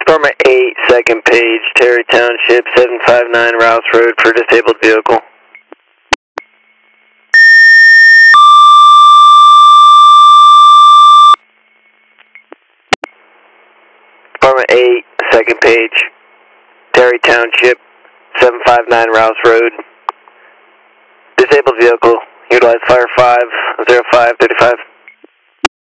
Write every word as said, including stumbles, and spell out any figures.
Department eight, second page, Terry Township, seven five nine Rouse Road for disabled vehicle. Department eight, second page, Terry Township, seven five nine Rouse Road. Disabled vehicle, utilize Fire five, zero five thirty-five.